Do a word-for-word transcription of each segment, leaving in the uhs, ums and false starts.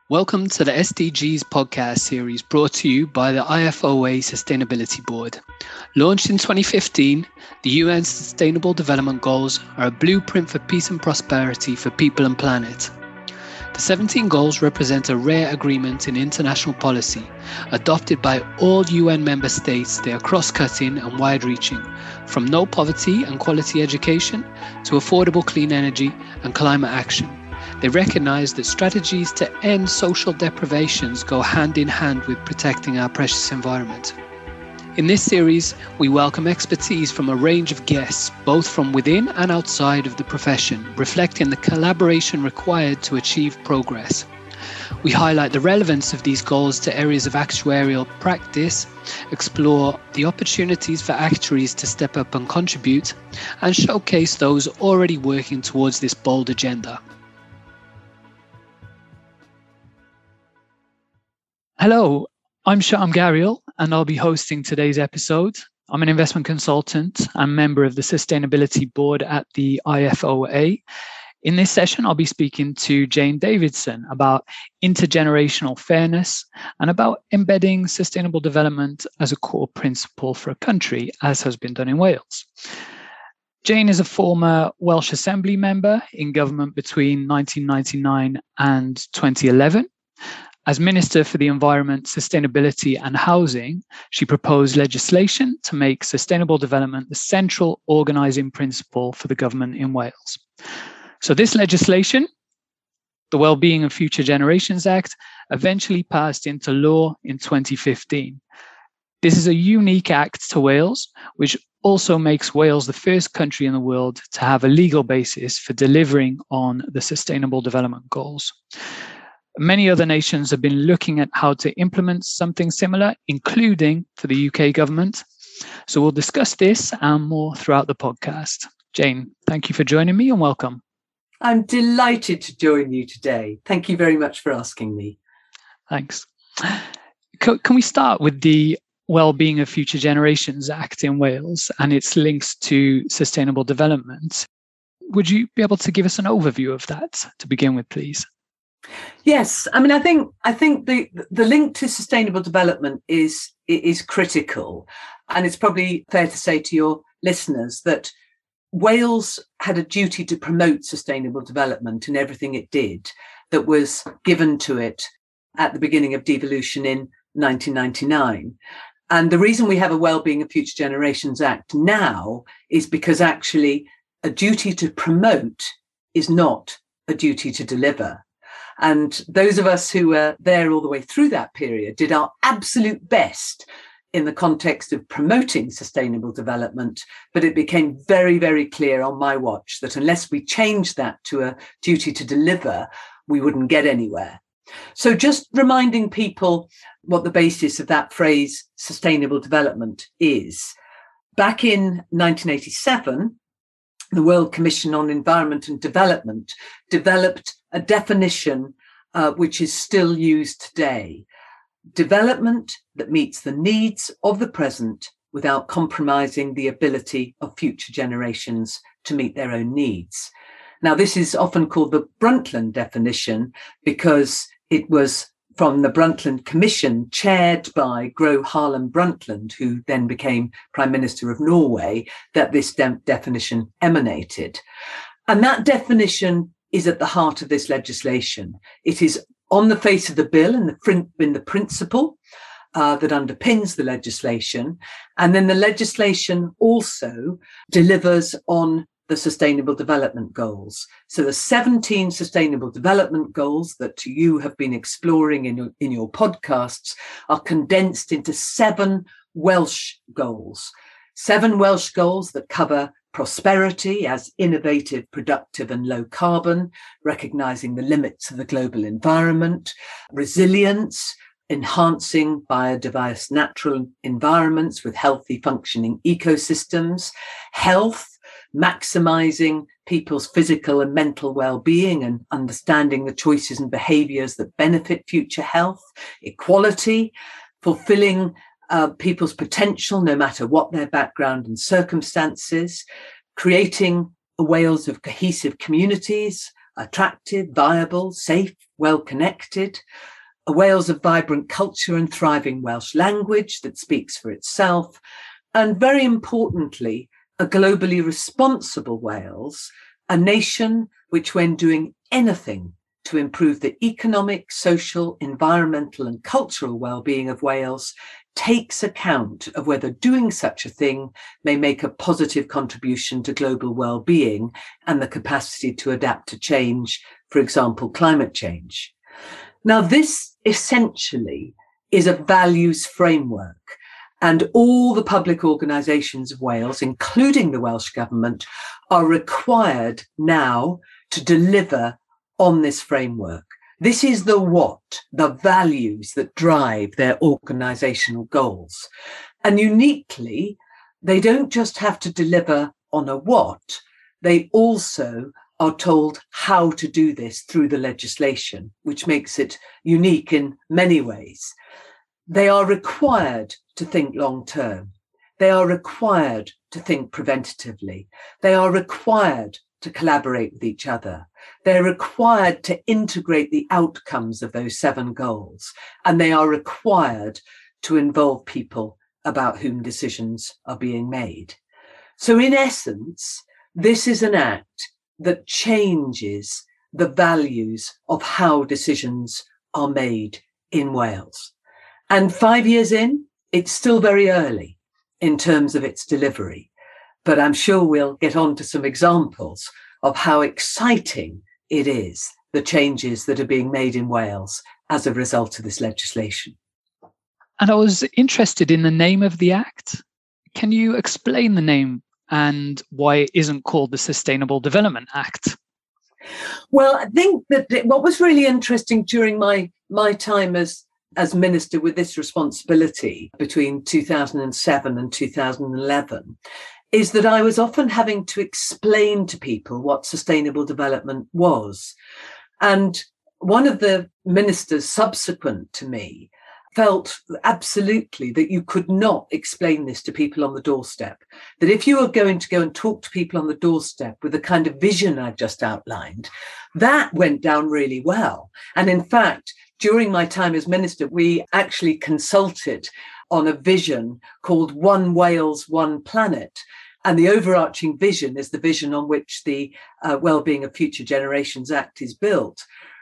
Welcome to the S D Gs podcast series brought to you by the I F O A Sustainability Board. Launched in twenty fifteen, the U N's Sustainable Development Goals are a blueprint for peace and prosperity for people and planet. The seventeen goals represent a rare agreement in international policy, adopted by all U N member states. They are cross-cutting and wide-reaching, from no poverty and quality education to affordable clean energy and climate action. They recognise that strategies to end social deprivations go hand in hand with protecting our precious environment. In this series, we welcome expertise from a range of guests, both from within and outside of the profession, reflecting the collaboration required to achieve progress. We highlight the relevance of these goals to areas of actuarial practice, explore the opportunities for actuaries to step up and contribute, and showcase those already working towards this bold agenda. Hello, I'm Shyam Gariel, and I'll be hosting today's episode. I'm an investment consultant and member of the Sustainability Board at the I F O A. In this session, I'll be speaking to Jane Davidson about intergenerational fairness and about embedding sustainable development as a core principle for a country, as has been done in Wales. Jane is a former Welsh Assembly member in government between nineteen ninety-nine and twenty eleven. As Minister for the Environment, Sustainability and Housing, she proposed legislation to make sustainable development the central organising principle for the government in Wales. So this legislation, the Wellbeing of Future Generations Act, eventually passed into law in twenty fifteen. This is a unique act to Wales, which also makes Wales the first country in the world to have a legal basis for delivering on the Sustainable Development Goals. Many other nations have been looking at how to implement something similar, including for the U K government. So we'll discuss this and more throughout the podcast. Jane, thank you for joining me and welcome. I'm delighted to join you today. Thank you very much for asking me. Thanks. Can, can we start with the Wellbeing of Future Generations Act in Wales and its links to sustainable development? Would you be able to give us an overview of that to begin with, please? Yes, I mean, I think I think the the link to sustainable development is is critical, and it's probably fair to say to your listeners that Wales had a duty to promote sustainable development in everything it did that was given to it at the beginning of devolution in nineteen ninety-nine. And the reason we have a Wellbeing of Future Generations Act now is because actually a duty to promote is not a duty to deliver. And those of us who were there all the way through that period did our absolute best in the context of promoting sustainable development. But it became very, very clear on my watch that unless we changed that to a duty to deliver, we wouldn't get anywhere. So just reminding people what the basis of that phrase sustainable development is. Back in nineteen eighty-seven, the World Commission on Environment and Development developed a definition uh, which is still used today. Development that meets the needs of the present without compromising the ability of future generations to meet their own needs. Now, this is often called the Brundtland definition because it was from the Brundtland Commission, chaired by Gro Harlem Brundtland, who then became Prime Minister of Norway, that this de- definition emanated. And that definition is at the heart of this legislation. It is on the face of the bill and the, in the principle uh, that underpins the legislation. And then the legislation also delivers on the Sustainable Development Goals. So the seventeen Sustainable Development Goals that you have been exploring in your, in your podcasts are condensed into seven Welsh goals. Seven Welsh goals that cover prosperity as innovative, productive and low carbon, recognising the limits of the global environment, resilience, enhancing biodiverse natural environments with healthy functioning ecosystems, health, maximising people's physical and mental well-being and understanding the choices and behaviours that benefit future health, equality, fulfilling uh, people's potential no matter what their background and circumstances, creating a Wales of cohesive communities, attractive, viable, safe, well-connected, a Wales of vibrant culture and thriving Welsh language that speaks for itself, and very importantly, a globally responsible Wales, a nation which, when doing anything to improve the economic, social, environmental and cultural well-being of Wales, takes account of whether doing such a thing may make a positive contribution to global well-being and the capacity to adapt to change, for example, climate change. Now, this essentially is a values framework, and all the public organisations of Wales, including the Welsh Government, are required now to deliver on this framework. This is the what, the values that drive their organisational goals. And uniquely, they don't just have to deliver on a what, they also are told how to do this through the legislation, which makes it unique in many ways. They are required to think long term. They are required to think preventatively. They are required to collaborate with each other. They're required to integrate the outcomes of those seven goals, and they are required to involve people about whom decisions are being made. So in essence, this is an act that changes the values of how decisions are made in Wales. And five years in, it's still very early in terms of its delivery, but I'm sure we'll get on to some examples of how exciting it is, the changes that are being made in Wales as a result of this legislation. And I was interested in the name of the Act. Can you explain the name and why it isn't called the Sustainable Development Act? Well, I think that what was really interesting during my, my time as as minister with this responsibility between two thousand seven and two thousand eleven is that I was often having to explain to people what sustainable development was. And one of the ministers subsequent to me felt absolutely that you could not explain this to people on the doorstep, that if you were going to go and talk to people on the doorstep with the kind of vision I've just outlined, that went down really well. And in fact, during my time as minister, we actually consulted on a vision called One Wales, One Planet. And the overarching vision is the vision on which the uh, Wellbeing of Future Generations Act is built.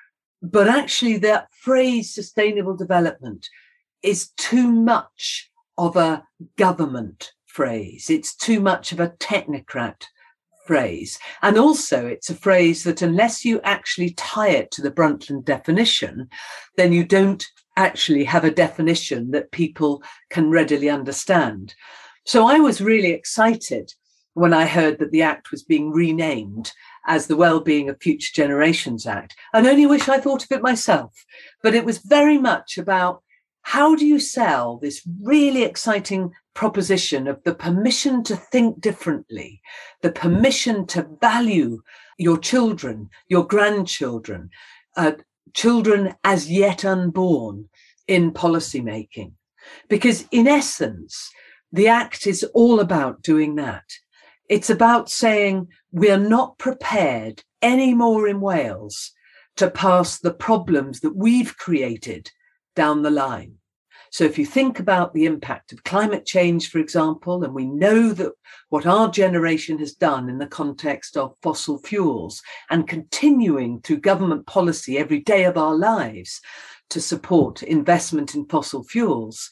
But actually that phrase sustainable development is too much of a government phrase. It's too much of a technocrat phrase. And also it's a phrase that unless you actually tie it to the Brundtland definition, then you don't actually have a definition that people can readily understand. So I was really excited when I heard that the Act was being renamed as the Wellbeing of Future Generations Act. And only wish I thought of it myself. But it was very much about how do you sell this really exciting proposition of the permission to think differently, the permission to value your children, your grandchildren, uh, children as yet unborn in policy making. Because in essence, the Act is all about doing that. It's about saying we're not prepared anymore in Wales to pass the problems that we've created down the line. So if you think about the impact of climate change, for example, and we know that what our generation has done in the context of fossil fuels and continuing through government policy every day of our lives to support investment in fossil fuels,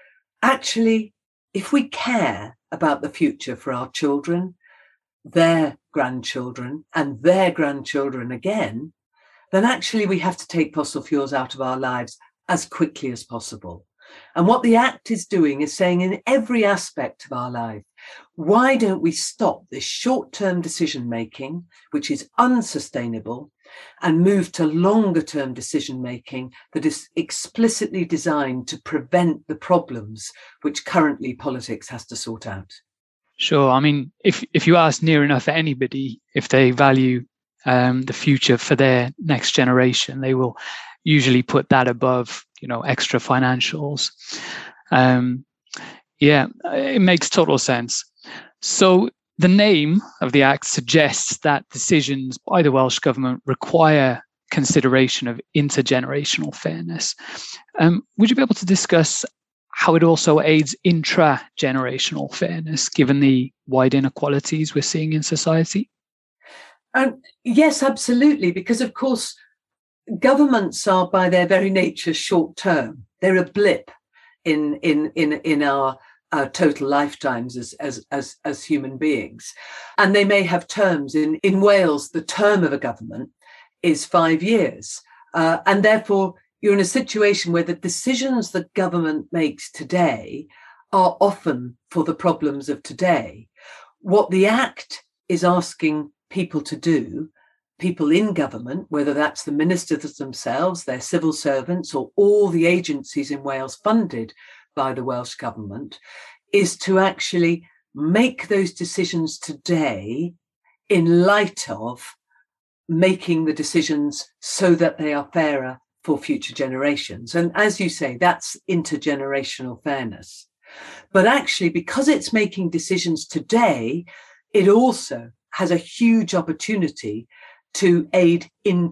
actually, if we care about the future for our children, their grandchildren and their grandchildren again, then actually we have to take fossil fuels out of our lives as quickly as possible. And what the Act is doing is saying in every aspect of our life, why don't we stop this short-term decision-making, which is unsustainable, and move to longer-term decision-making that is explicitly designed to prevent the problems which currently politics has to sort out? Sure. I mean, if, if you ask near enough anybody if they value um, the future for their next generation, they will usually put that above, you know, extra financials. Um, yeah, it makes total sense. So The name of the Act suggests that decisions by the Welsh Government require consideration of intergenerational fairness. Um, would you be able to discuss how it also aids intra-generational fairness, given the wide inequalities we're seeing in society? Um, yes, absolutely, because of course, governments are by their very nature short-term. They're a blip in, in, in, in our Our total lifetimes as, as as as human beings, and they may have terms. In in Wales, the term of a government is five years, uh, and therefore you're in a situation where the decisions that government makes today are often for the problems of today. What the Act is asking people to do, people in government, whether that's the ministers themselves, their civil servants, or all the agencies in Wales funded by the Welsh Government, is to actually make those decisions today in light of making the decisions so that they are fairer for future generations. And as you say, that's intergenerational fairness. But actually, because it's making decisions today, it also has a huge opportunity to aid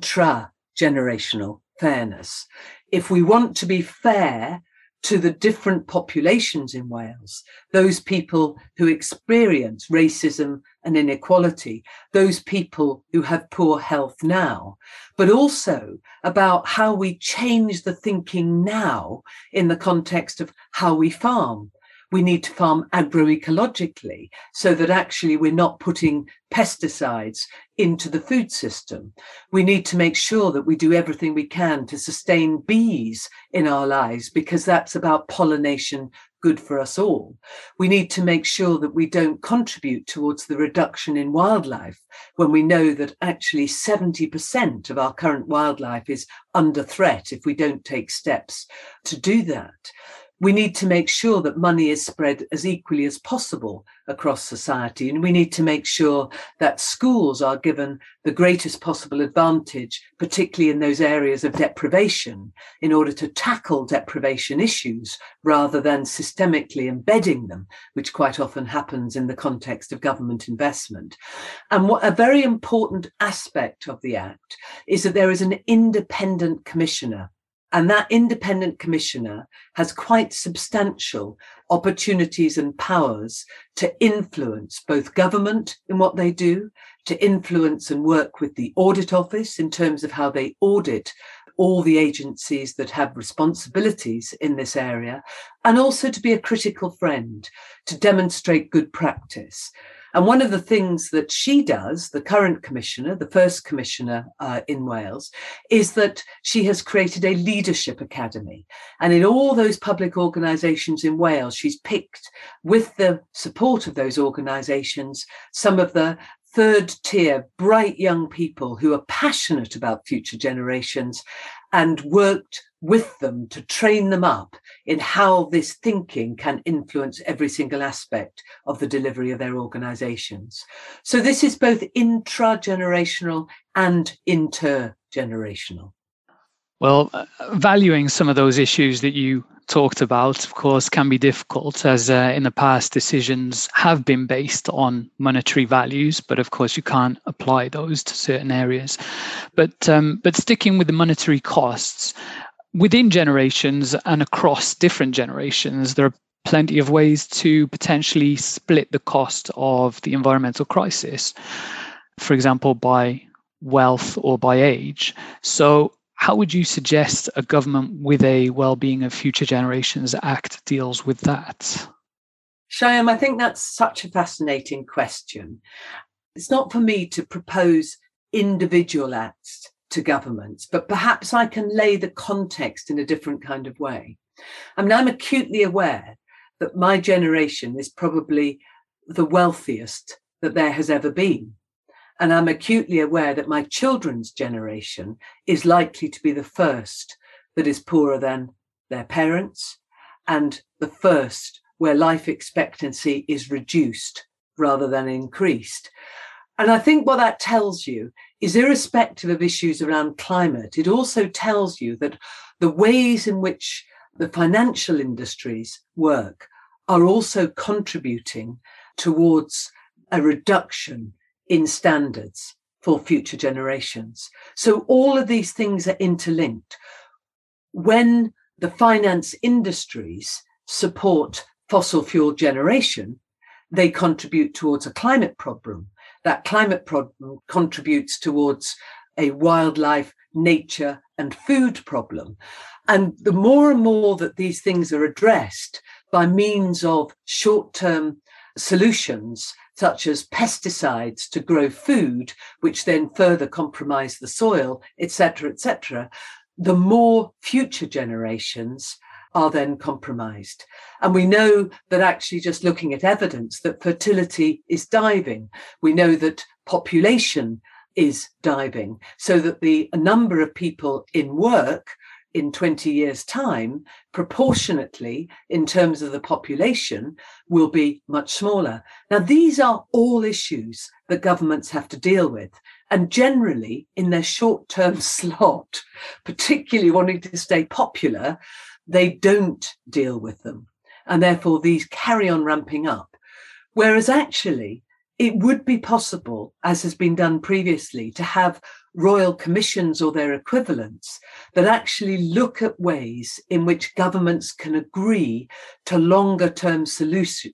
intra-generational fairness. If we want to be fair to the different populations in Wales, those people who experience racism and inequality, those people who have poor health now, but also about how we change the thinking now in the context of how we farm. We need to farm agroecologically so that actually we're not putting pesticides into the food system. We need to make sure that we do everything we can to sustain bees in our lives, because that's about pollination, good for us all. We need to make sure that we don't contribute towards the reduction in wildlife when we know that actually seventy percent of our current wildlife is under threat if we don't take steps to do that. We need to make sure that money is spread as equally as possible across society. And we need to make sure that schools are given the greatest possible advantage, particularly in those areas of deprivation, in order to tackle deprivation issues rather than systemically embedding them, which quite often happens in the context of government investment. And what a very important aspect of the Act is that there is an independent commissioner. And that independent commissioner has quite substantial opportunities and powers to influence both government in what they do, to influence and work with the Audit Office in terms of how they audit all the agencies that have responsibilities in this area, and also to be a critical friend, to demonstrate good practice. And one of the things that she does, the current commissioner, the first commissioner uh, in Wales, is that she has created a leadership academy. And in all those public organisations in Wales, she's picked, with the support of those organisations, some of the third tier, bright young people who are passionate about future generations, and worked with them to train them up in how this thinking can influence every single aspect of the delivery of their organisations. So this is both intra-generational and intergenerational. Well, uh, valuing some of those issues that you talked about, of course, can be difficult, as uh, in the past decisions have been based on monetary values, but of course you can't apply those to certain areas. But um, but sticking with the monetary costs, within generations and across different generations, there are plenty of ways to potentially split the cost of the environmental crisis, for example, by wealth or by age. So how would you suggest a government with a Wellbeing of Future Generations Act deals with that? Shyam, I think that's such a fascinating question. It's not for me to propose individual acts to governments, but perhaps I can lay the context in a different kind of way. I mean, I'm acutely aware that my generation is probably the wealthiest that there has ever been. And I'm acutely aware that my children's generation is likely to be the first that is poorer than their parents, and the first where life expectancy is reduced rather than increased. And I think what that tells you is, irrespective of issues around climate, it also tells you that the ways in which the financial industries work are also contributing towards a reduction in standards for future generations. So all of these things are interlinked. When the finance industries support fossil fuel generation, they contribute towards a climate problem. That climate problem contributes towards a wildlife, nature, and food problem. And the more and more that these things are addressed by means of short-term solutions, such as pesticides to grow food, which then further compromise the soil, et cetera, et cetera, the more future generations are then compromised. And we know that actually just looking at evidence that fertility is diving. We know that population is diving, so that the number of people in work in twenty years' time, proportionately in terms of the population, will be much smaller. Now, these are all issues that governments have to deal with. And generally, in their short-term slot, particularly wanting to stay popular, they don't deal with them. And therefore, these carry on ramping up. Whereas actually, it would be possible, as has been done previously, to have royal commissions or their equivalents that actually look at ways in which governments can agree to longer term solutions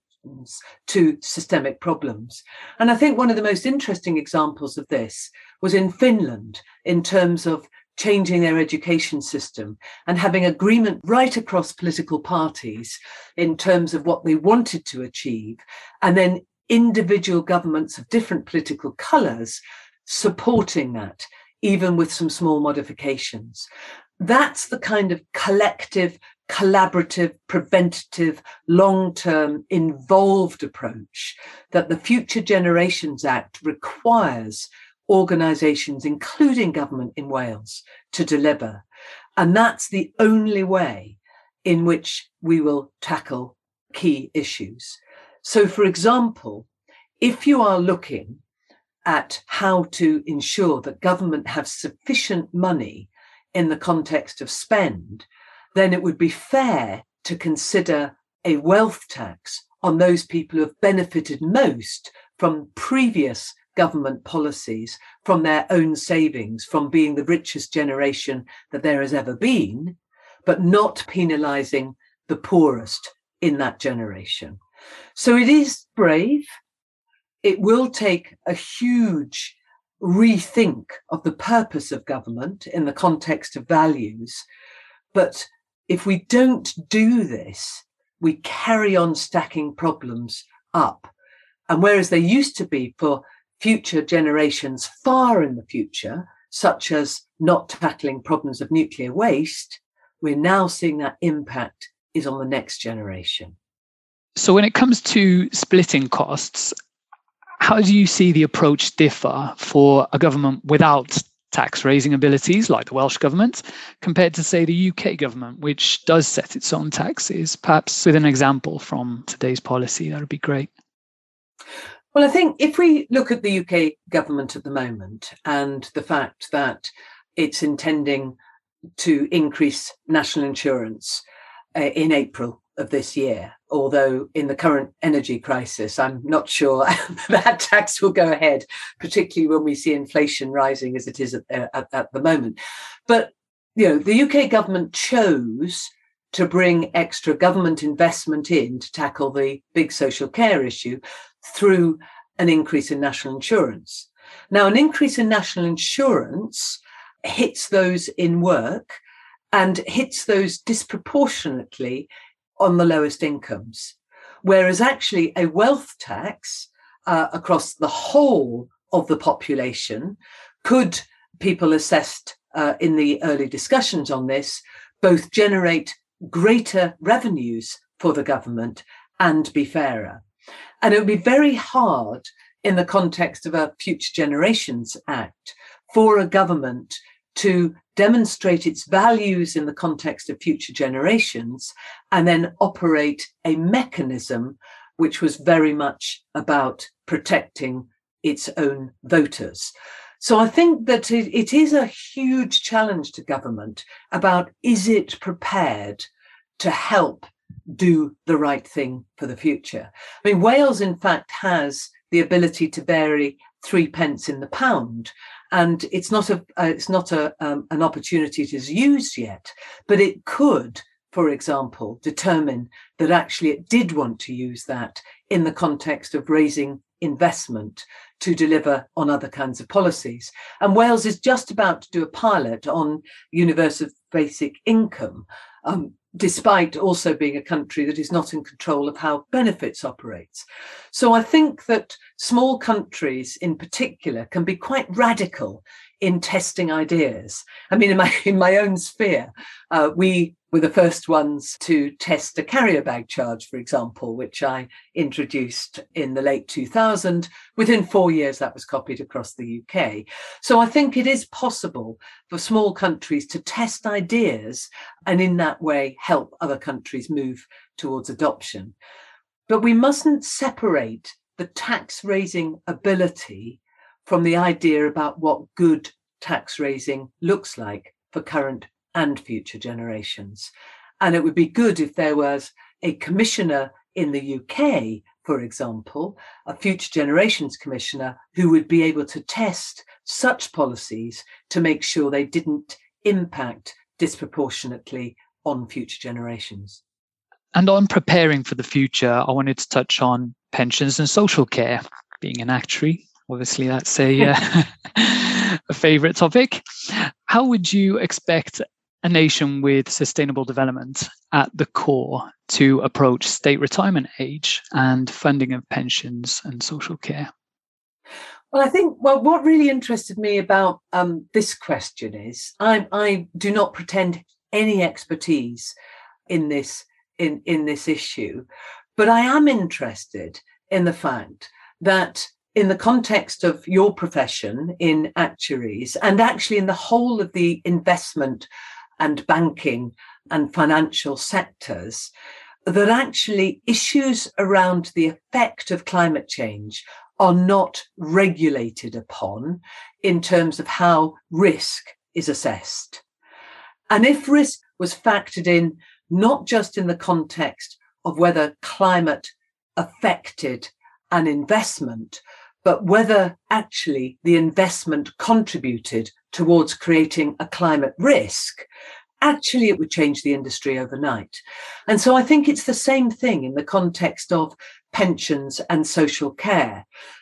to systemic problems. And I think one of the most interesting examples of this was in Finland, in terms of changing their education system and having agreement right across political parties in terms of what they wanted to achieve, and then individual governments of different political colours supporting that, even with some small modifications. That's the kind of collective, collaborative, preventative, long-term, involved approach that the Future Generations Act requires organisations, including government in Wales, to deliver. And that's the only way in which we will tackle key issues. So, for example, if you are looking at how to ensure that government have sufficient money in the context of spend, then it would be fair to consider a wealth tax on those people who have benefited most from previous government policies, from their own savings, from being the richest generation that there has ever been, but not penalising the poorest in that generation. So it is brave. It will take a huge rethink of the purpose of government in the context of values. But if we don't do this, we carry on stacking problems up. And whereas there used to be for future generations far in the future, such as not tackling problems of nuclear waste, we're now seeing that impact is on the next generation. So when it comes to splitting costs, how do you see the approach differ for a government without tax raising abilities like the Welsh government compared to, say, the U K government, which does set its own taxes? Perhaps with an example from today's policy, that would be great. Well, I think if we look at the U K government at the moment and the fact that it's intending to increase national insurance uh, in April of this year, although in the current energy crisis, I'm not sure that tax will go ahead, particularly when we see inflation rising as it is at, at, at the moment. But, you know, the U K government chose to bring extra government investment in to tackle the big social care issue through an increase in national insurance. Now, an increase in national insurance hits those in work and hits those disproportionately on the lowest incomes, whereas actually a wealth tax uh, across the whole of the population could, people assessed uh, in the early discussions on this, both generate greater revenues for the government and be fairer. And it would be very hard in the context of a Future Generations Act for a government to demonstrate its values in the context of future generations and then operate a mechanism which was very much about protecting its own voters. So I think that it, it is a huge challenge to government about, is it prepared to help do the right thing for the future? I mean, Wales, in fact, has the ability to vary three pence in the pound. And it's not a uh, it's not a um, an opportunity it is used yet, but it could, for example, determine that actually it did want to use that in the context of raising investment to deliver on other kinds of policies. And Wales is just about to do a pilot on universal basic income, um, despite also being a country that is not in control of how benefits operates. So I think that small countries in particular can be quite radical in testing ideas. I mean, in my in my own sphere, uh, we were the first ones to test a carrier bag charge, for example, which I introduced in the late two thousands. Within four years, that was copied across the U K. So I think it is possible for small countries to test ideas and in that way help other countries move towards adoption. But we mustn't separate the tax raising ability from the idea about what good tax raising looks like for current and future generations. And it would be good if there was a commissioner in the U K, for example, a future generations commissioner, who would be able to test such policies to make sure they didn't impact disproportionately on future generations. And on preparing for the future, I wanted to touch on pensions and social care. Being an actuary, obviously that's a, uh, a favourite topic. How would you expect a nation with sustainable development at the core to approach state retirement age and funding of pensions and social care? Well, I think, well, what really interested me about um, this question is I, I do not pretend any expertise in this in, in this issue, but I am interested in the fact that in the context of your profession in actuaries, and actually in the whole of the investment and banking and financial sectors, that actually issues around the effect of climate change are not regulated upon in terms of how risk is assessed. And if risk was factored in, not just in the context of whether climate affected an investment, but whether actually the investment contributed towards creating a climate risk, actually it would change the industry overnight. And so I think it's the same thing in the context of pensions and social care.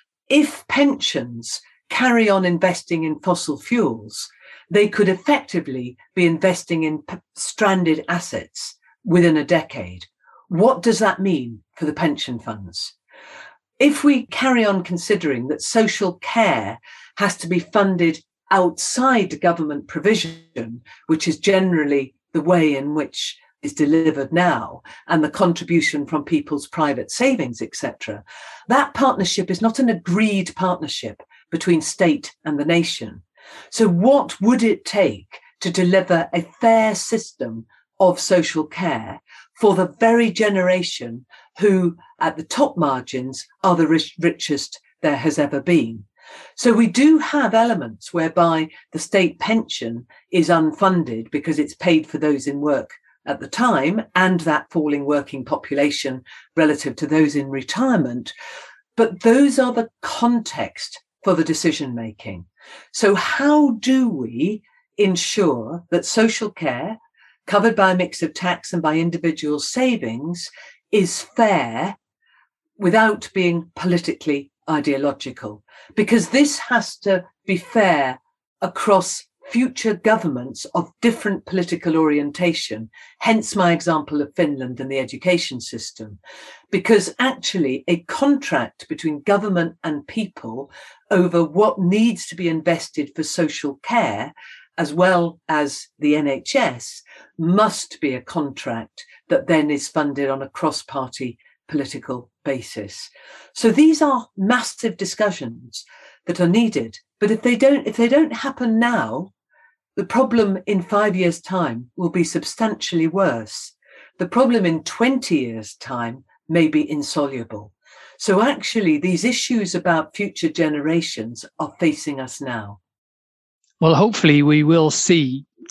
If pensions carry on investing in fossil fuels, they could effectively be investing in p- stranded assets within a decade. What does that mean for the pension funds? If we carry on considering that social care has to be funded outside government provision, which is generally the way in which is delivered now, and the contribution from people's private savings, et cetera, that partnership is not an agreed partnership between state and the nation. So what would it take to deliver a fair system of social care for the very generation who, at the top margins, are the rich, richest there has ever been? So we do have elements whereby the state pension is unfunded because it's paid for those in work at the time and that falling working population relative to those in retirement. But those are the context for the decision making. So how do we ensure that social care, covered by a mix of tax and by individual savings, is fair without being politically ideological? Because this has to be fair across future governments of different political orientation, hence my example of Finland and the education system. Because actually a contract between government and people over what needs to be invested for social care, as well as the N H S, must be a contract that then is funded on a cross-party political basis. So these are massive discussions that are needed. But if they don't, if they don't happen now, the problem in five years' time will be substantially worse. The problem in twenty years' time may be insoluble. So actually, these issues about future generations are facing us now. Well, hopefully we will see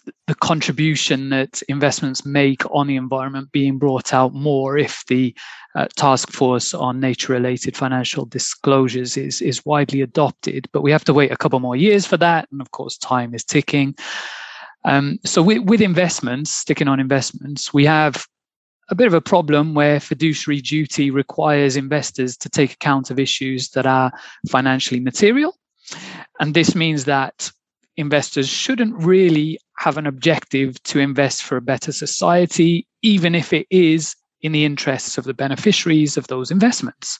the contribution that investments make on the environment being brought out more if the uh, task force on nature-related financial disclosures is, is widely adopted. But we have to wait a couple more years for that. And of course, time is ticking. Um, so with, with investments, sticking on investments, we have a bit of a problem where fiduciary duty requires investors to take account of issues that are financially material. And this means that investors shouldn't really have an objective to invest for a better society, even if it is in the interests of the beneficiaries of those investments.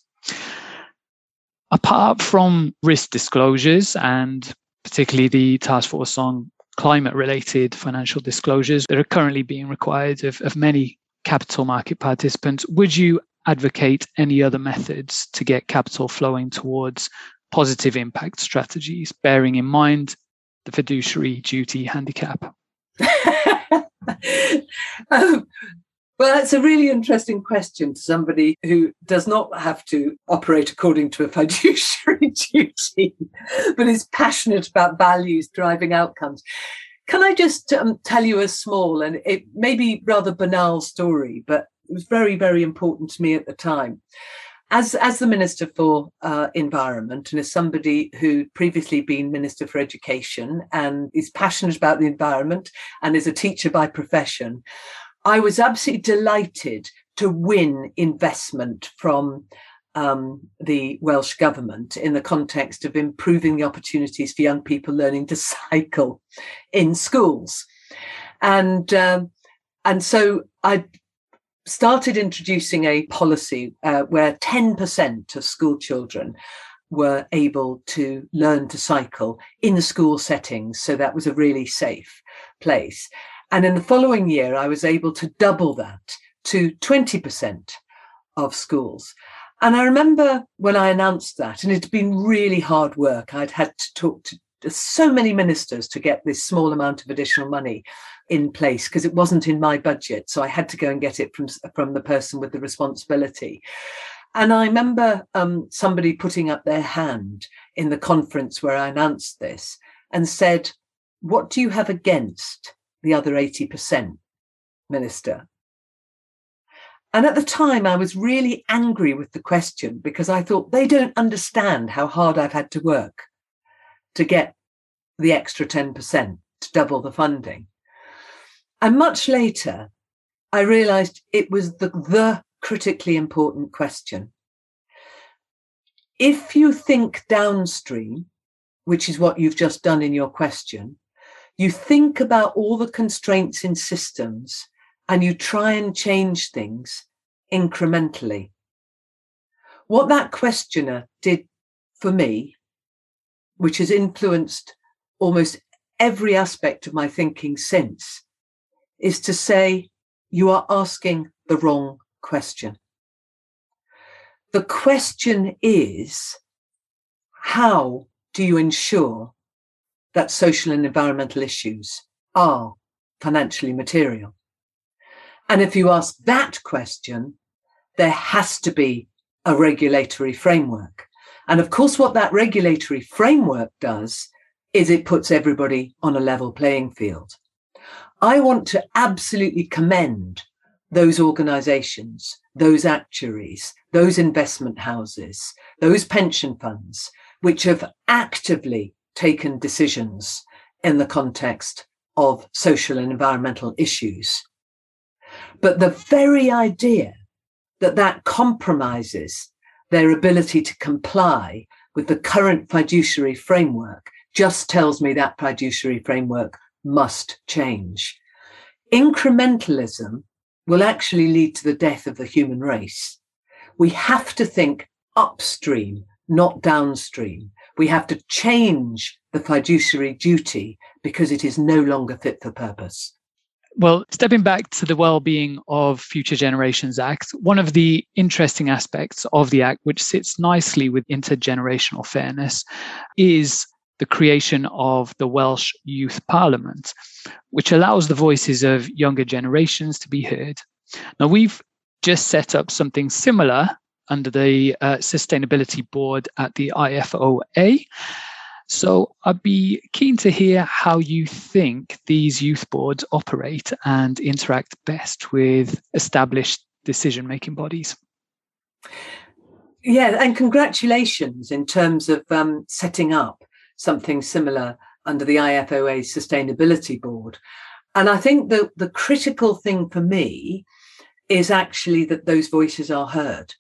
Apart from risk disclosures, and particularly the task force on climate-related financial disclosures that are currently being required of, of many capital market participants, would you advocate any other methods to get capital flowing towards positive impact strategies, bearing in mind the fiduciary duty handicap? um, well, that's a really interesting question to somebody who does not have to operate according to a fiduciary duty, but is passionate about values driving outcomes. Can I just um, tell you a small and it may be rather banal story, but it was very, very important to me at the time. As, as the Minister for uh, Environment and as somebody who'd previously been Minister for Education and is passionate about the environment and is a teacher by profession, I was absolutely delighted to win investment from um, the Welsh Government in the context of improving the opportunities for young people learning to cycle in schools. And, um, and so I started introducing a policy uh, where ten percent of school children were able to learn to cycle in the school settings. So that was a really safe place. And in the following year, I was able to double that to twenty percent of schools. And I remember when I announced that, and it'd been really hard work. I'd had to talk to so many ministers to get this small amount of additional money in place because it wasn't in my budget. So I had to go and get it from, from the person with the responsibility. And I remember um, somebody putting up their hand in the conference where I announced this and said, "What do you have against the other eighty percent, Minister?" And at the time, I was really angry with the question because I thought they don't understand how hard I've had to work to get the extra ten percent, to double the funding. And much later, I realised it was the, the critically important question. If you think downstream, which is what you've just done in your question, you think about all the constraints in systems and you try and change things incrementally. What that questioner did for me, which has influenced almost every aspect of my thinking since, is to say, you are asking the wrong question. The question is, how do you ensure that social and environmental issues are financially material? And if you ask that question, there has to be a regulatory framework. And of course, what that regulatory framework does is it puts everybody on a level playing field. I want to absolutely commend those organisations, those actuaries, those investment houses, those pension funds, which have actively taken decisions in the context of social and environmental issues. But the very idea that that compromises their ability to comply with the current fiduciary framework just tells me that fiduciary framework must change. Incrementalism will actually lead to the death of the human race. We have to think upstream, not downstream. We have to change the fiduciary duty because it is no longer fit for purpose. Well, stepping back to the Wellbeing of Future Generations Act, one of the interesting aspects of the Act, which sits nicely with intergenerational fairness, is the creation of the Welsh Youth Parliament, which allows the voices of younger generations to be heard. Now, we've just set up something similar under the uh, Sustainability Board at the I F O A. So I'd be keen to hear how you think these youth boards operate and interact best with established decision-making bodies. Yeah, and congratulations in terms of um, setting up something similar under the I F O A Sustainability Board. And I think that the critical thing for me is actually that those voices are heard.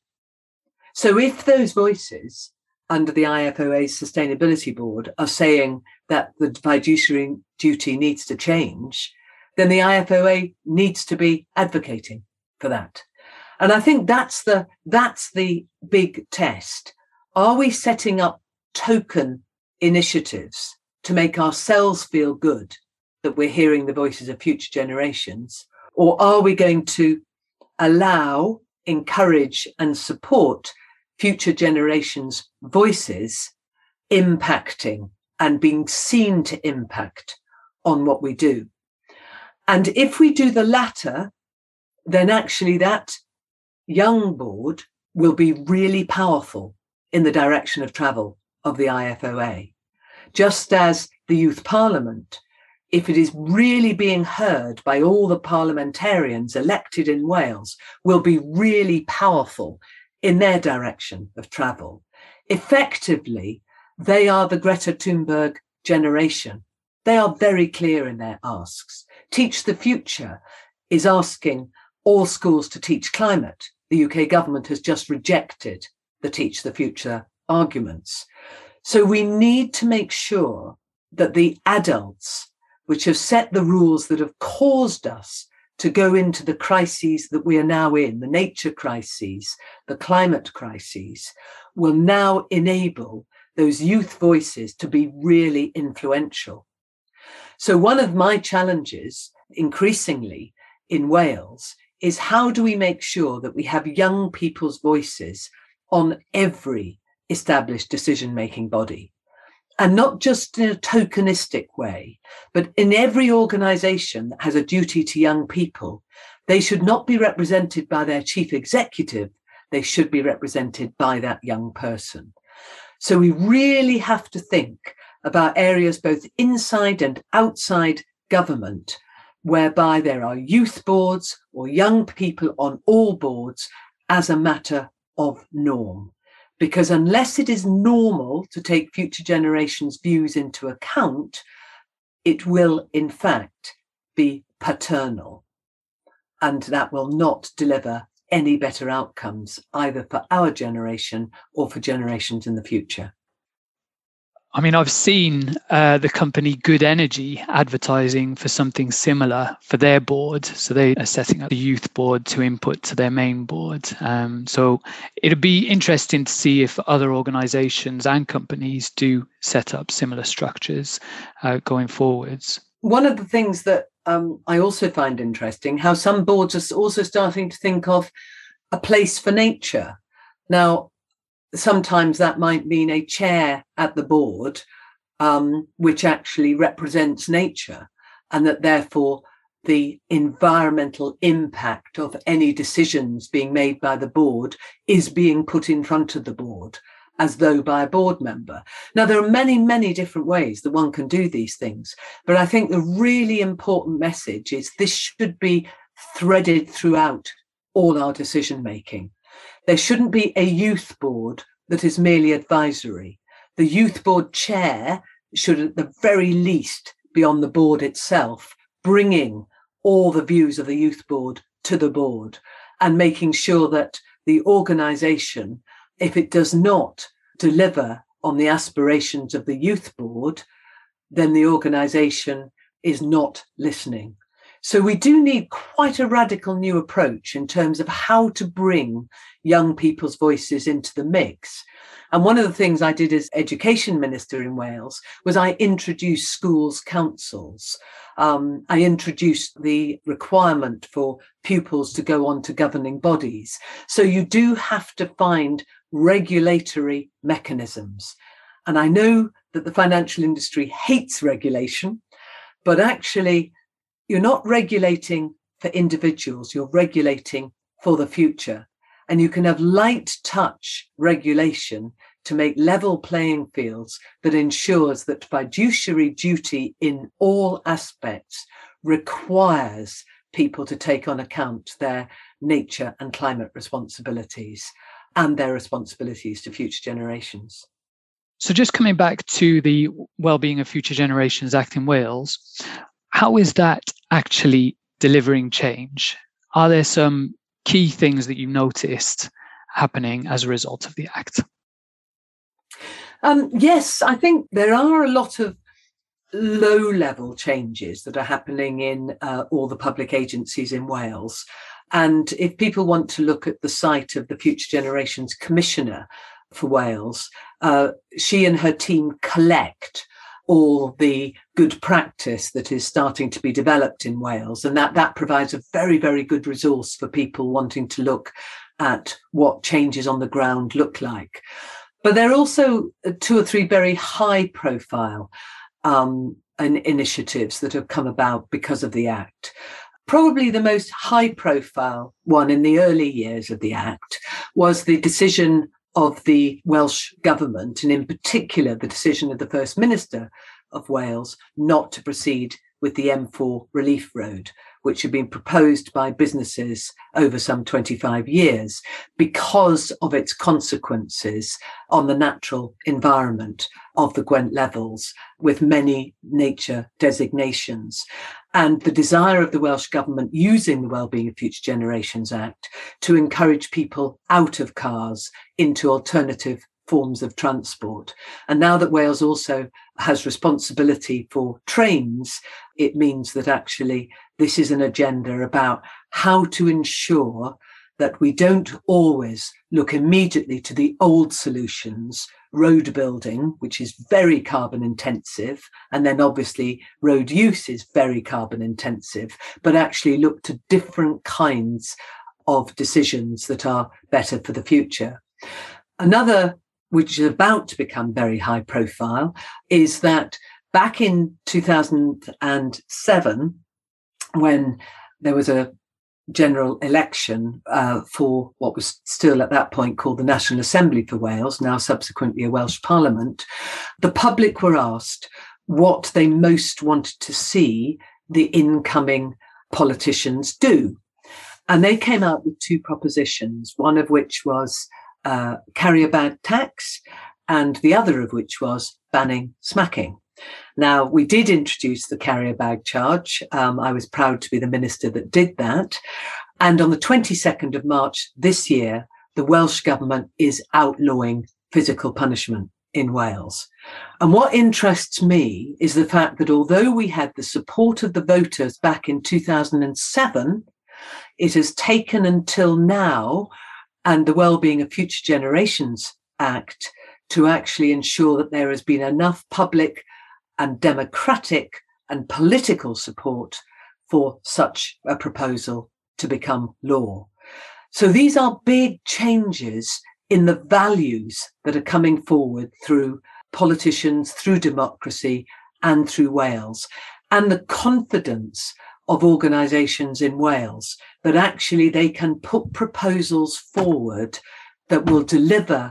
So if those voices under the I F O A Sustainability Board are saying that the fiduciary duty needs to change, then the I F O A needs to be advocating for that. And I think that's the that's the big test. Are we setting up token initiatives to make ourselves feel good that we're hearing the voices of future generations? Or are we going to allow, encourage and support future generations' voices impacting and being seen to impact on what we do? And if we do the latter, then actually that young board will be really powerful in the direction of travel of the I F O A. Just as the Youth Parliament, if it is really being heard by all the parliamentarians elected in Wales, will be really powerful in their direction of travel. Effectively, they are the Greta Thunberg generation. They are very clear in their asks. Teach the Future is asking all schools to teach climate. The U K government has just rejected the Teach the Future arguments. So we need to make sure that the adults, which have set the rules that have caused us to go into the crises that we are now in, the nature crises, the climate crises, will now enable those youth voices to be really influential. So one of my challenges increasingly in Wales is how do we make sure that we have young people's voices on every established decision-making body? And not just in a tokenistic way, but in every organisation that has a duty to young people, they should not be represented by their chief executive, they should be represented by that young person. So we really have to think about areas both inside and outside government, whereby there are youth boards or young people on all boards as a matter of norm. Because unless it is normal to take future generations' views into account, it will in fact be paternal. And that will not deliver any better outcomes either for our generation or for generations in the future. I mean, I've seen uh, the company Good Energy advertising for something similar for their board. So they are setting up a youth board to input to their main board. Um, so it'd be interesting to see if other organizations and companies do set up similar structures uh, going forwards. One of the things that um, I also find interesting, how some boards are also starting to think of a place for nature. Now, sometimes that might mean a chair at the board, um, which actually represents nature, and that therefore the environmental impact of any decisions being made by the board is being put in front of the board as though by a board member. Now, there are many, many different ways that one can do these things, but I think the really important message is this should be threaded throughout all our decision making. There shouldn't be a youth board that is merely advisory. The youth board chair should at the very least be on the board itself, bringing all the views of the youth board to the board and making sure that the organisation, if it does not deliver on the aspirations of the youth board, then the organisation is not listening. So we do need quite a radical new approach in terms of how to bring young people's voices into the mix. And one of the things I did as education minister in Wales was I introduced schools councils. Um, I introduced the requirement for pupils to go on to governing bodies. So you do have to find regulatory mechanisms. And I know that the financial industry hates regulation, but actually you're not regulating for individuals, you're regulating for the future. And you can have light touch regulation to make level playing fields that ensures that fiduciary duty in all aspects requires people to take on account their nature and climate responsibilities and their responsibilities to future generations. So just coming back to the Wellbeing of Future Generations Act in Wales, how is that actually delivering change? Are there some key things that you noticed happening as a result of the Act? Um, yes, I think there are a lot of low-level changes that are happening in uh, all the public agencies in Wales. And if people want to look at the site of the Future Generations Commissioner for Wales, uh, she and her team collect all the good practice that is starting to be developed in Wales. And that, that provides a very, very good resource for people wanting to look at what changes on the ground look like. But there are also two or three very high profile um, initiatives that have come about because of the Act. Probably the most high profile one in the early years of the Act was the decision of the Welsh Government, and in particular the decision of the First Minister of Wales not to proceed with the M four relief road, which had been proposed by businesses over some twenty-five years because of its consequences on the natural environment of the Gwent Levels, with many nature designations, and the desire of the Welsh Government using the Wellbeing of Future Generations Act to encourage people out of cars into alternative forms of transport. And now that Wales also has responsibility for trains, it means that actually this is an agenda about how to ensure that we don't always look immediately to the old solutions, road building, which is very carbon intensive, and then obviously road use is very carbon intensive, but actually look to different kinds of decisions that are better for the future. Another, which is about to become very high profile, is that back in two thousand seven, when there was a general election uh, for what was still at that point called the National Assembly for Wales, now subsequently a Welsh Parliament, the public were asked what they most wanted to see the incoming politicians do. And they came out with two propositions, one of which was uh, carrier bag tax, and the other of which was banning smacking. Now, we did introduce the carrier bag charge. Um, I was proud to be the minister that did that. And on the twenty-second of March this year, the Welsh Government is outlawing physical punishment in Wales. And what interests me is the fact that although we had the support of the voters back in two thousand seven, it has taken until now, and the Wellbeing of Future Generations Act, to actually ensure that there has been enough public and democratic and political support for such a proposal to become law. So these are big changes in the values that are coming forward through politicians, through democracy, and through Wales, and the confidence of organisations in Wales that actually they can put proposals forward that will deliver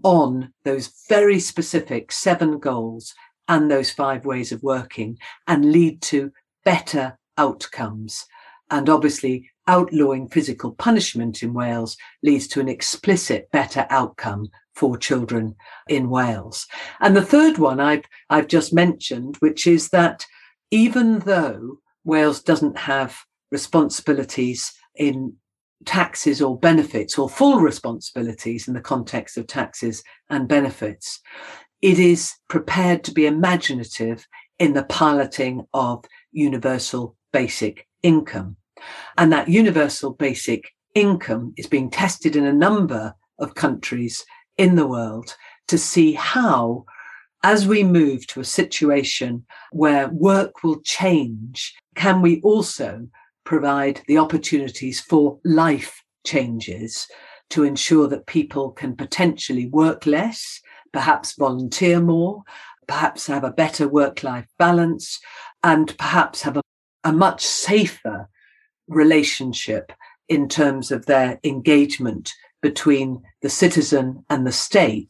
on those very specific seven goals and those five ways of working and lead to better outcomes. And obviously, outlawing physical punishment in Wales leads to an explicit better outcome for children in Wales. And the third one I've, I've just mentioned, which is that even though Wales doesn't have responsibilities in taxes or benefits, or full responsibilities in the context of taxes and benefits, it is prepared to be imaginative in the piloting of universal basic income. And that universal basic income is being tested in a number of countries in the world to see how, as we move to a situation where work will change, can we also provide the opportunities for life changes to ensure that people can potentially work less, perhaps volunteer more, perhaps have a better work-life balance, and perhaps have a, a much safer relationship in terms of their engagement between the citizen and the state,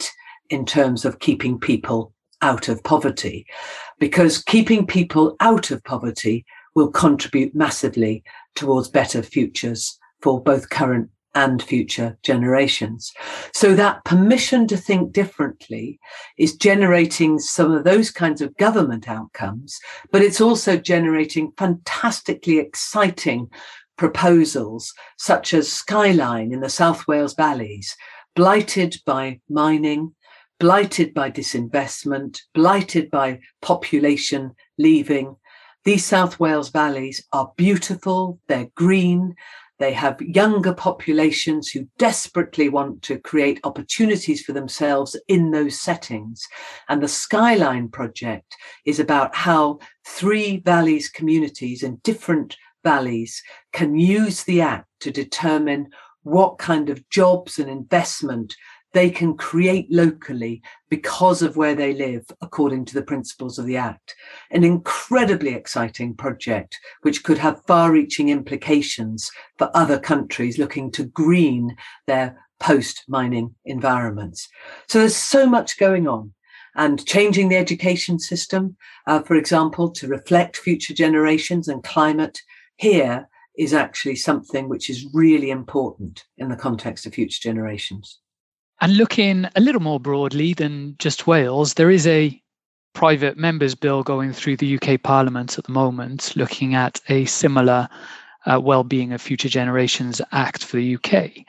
in terms of keeping people out of poverty, because keeping people out of poverty will contribute massively towards better futures for both current and future generations. So that permission to think differently is generating some of those kinds of government outcomes, but it's also generating fantastically exciting proposals, such as Skyline in the South Wales valleys, blighted by mining, blighted by disinvestment, blighted by population leaving. These South Wales valleys are beautiful, they're green, they have younger populations who desperately want to create opportunities for themselves in those settings. And the Skyline project is about how three valleys communities in different valleys can use the Act to determine what kind of jobs and investment they can create locally because of where they live, according to the principles of the Act. An incredibly exciting project, which could have far-reaching implications for other countries looking to green their post-mining environments. So there's so much going on. And changing the education system, uh, for example, to reflect future generations and climate here is actually something which is really important in the context of future generations. And looking a little more broadly than just Wales, there is a private members bill going through the U K Parliament at the moment, looking at a similar uh, Wellbeing of Future Generations Act for the U K.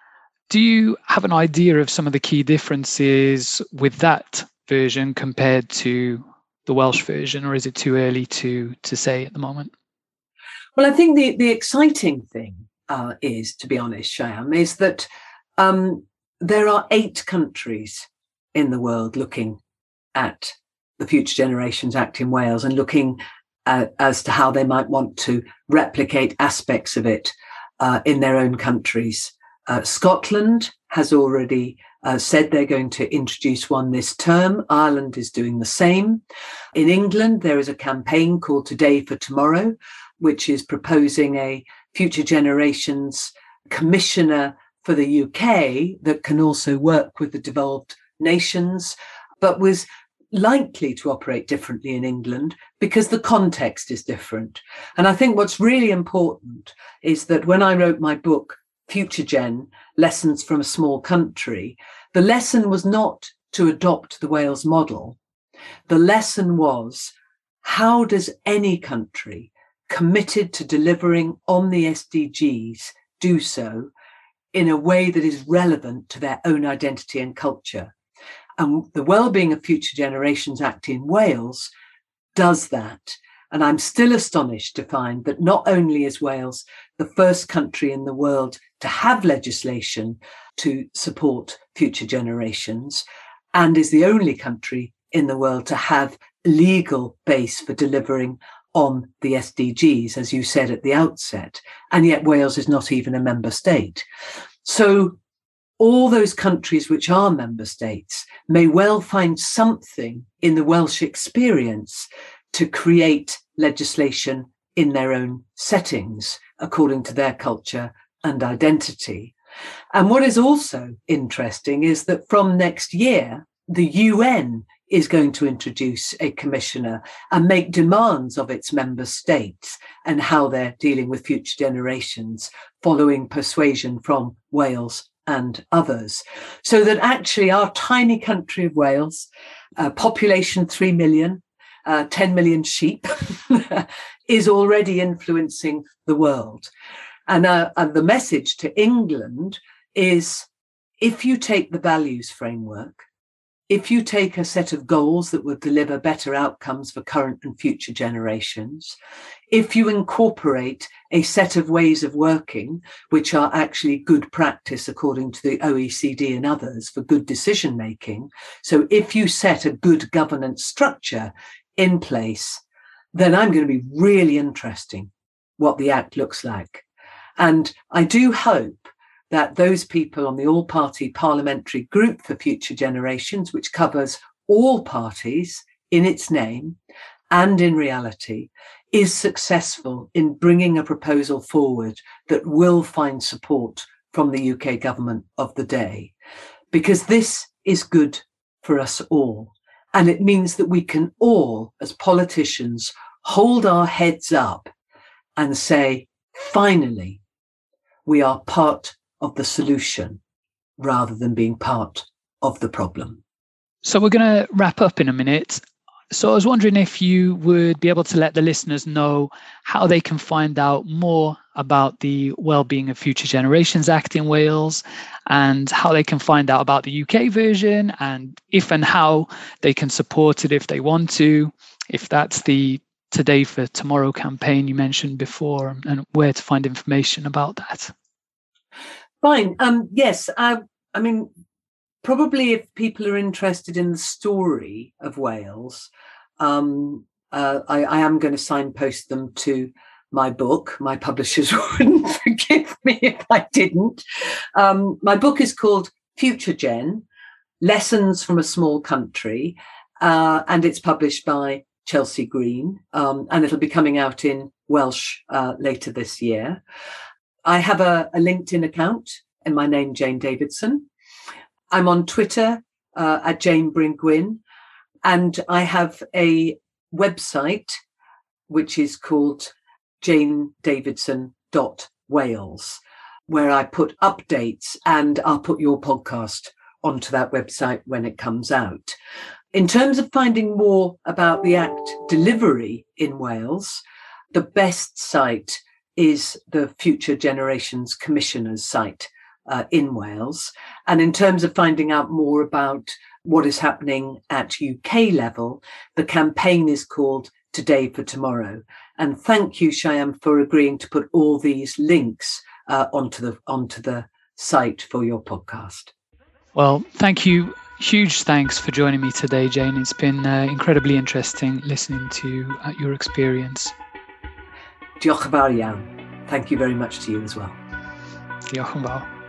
Do you have an idea of some of the key differences with that version compared to the Welsh version, or is it too early to, to say at the moment? Well, I think the, the exciting thing uh, is, to be honest, Shyam, is that um, there are eight countries in the world looking at the Future Generations Act in Wales and looking at, as to how they might want to replicate aspects of it uh, in their own countries. Uh, Scotland has already uh, said they're going to introduce one this term. Ireland is doing the same. In England, there is a campaign called Today for Tomorrow, which is proposing a Future Generations Commissioner for the U K that can also work with the developed nations, but was likely to operate differently in England because the context is different. And I think what's really important is that when I wrote my book, Future Gen, Lessons from a Small Country, the lesson was not to adopt the Wales model. The lesson was, how does any country committed to delivering on the S D Gs do so in a way that is relevant to their own identity and culture? And the Wellbeing of Future Generations Act in Wales does that. And I'm still astonished to find that not only is Wales the first country in the world to have legislation to support future generations, and is the only country in the world to have a legal base for delivering on the S D Gs, as you said at the outset, and yet Wales is not even a member state. So all those countries which are member states may well find something in the Welsh experience to create legislation in their own settings, according to their culture and identity. And what is also interesting is that from next year, the U N is going to introduce a commissioner and make demands of its member states and how they're dealing with future generations, following persuasion from Wales and others. So that actually our tiny country of Wales, uh, population three million, uh, ten million sheep, is already influencing the world. And, uh, and the message to England is, if you take the values framework, if you take a set of goals that will deliver better outcomes for current and future generations, if you incorporate a set of ways of working, which are actually good practice according to the O E C D and others for good decision making, so if you set a good governance structure in place, then I'm going to be really interesting what the Act looks like. And I do hope that those people on the all-party parliamentary group for future generations, which covers all parties in its name and in reality, is successful in bringing a proposal forward that will find support from the U K government of the day. Because this is good for us all. And it means that we can all, as politicians, hold our heads up and say, finally, we are part of the solution rather than being part of the problem. So we're going to wrap up in a minute. So I was wondering if you would be able to let the listeners know how they can find out more about the Wellbeing of Future Generations Act in Wales, and how they can find out about the U K version, and if and how they can support it if they want to, if that's the Today for Tomorrow campaign you mentioned before, and where to find information about that. Fine. Um, yes, I, I mean, probably if people are interested in the story of Wales, um, uh, I, I am going to signpost them to my book. My publishers wouldn't forgive me if I didn't. Um, my book is called Future Gen, Lessons from a Small Country, uh, and it's published by Chelsea Green, um, and it'll be coming out in Welsh uh, later this year. I have a, a LinkedIn account in my name, Jane Davidson. I'm on Twitter uh, at Jane Bryn-Gwyn, and I have a website which is called jane davidson dot wales, where I put updates, and I'll put your podcast onto that website when it comes out. In terms of finding more about the Act delivery in Wales, the best site is the Future Generations Commissioner's site uh, in Wales. And in terms of finding out more about what is happening at U K level, the campaign is called Today for Tomorrow. And thank you, Shyam, for agreeing to put all these links uh, onto the onto the site for your podcast. Well, thank you. Huge thanks for joining me today, Jane. It's been uh, incredibly interesting listening to uh, your experience. Diolch yn fawr iawn. Thank you very much to you as well. Diolch yn fawr.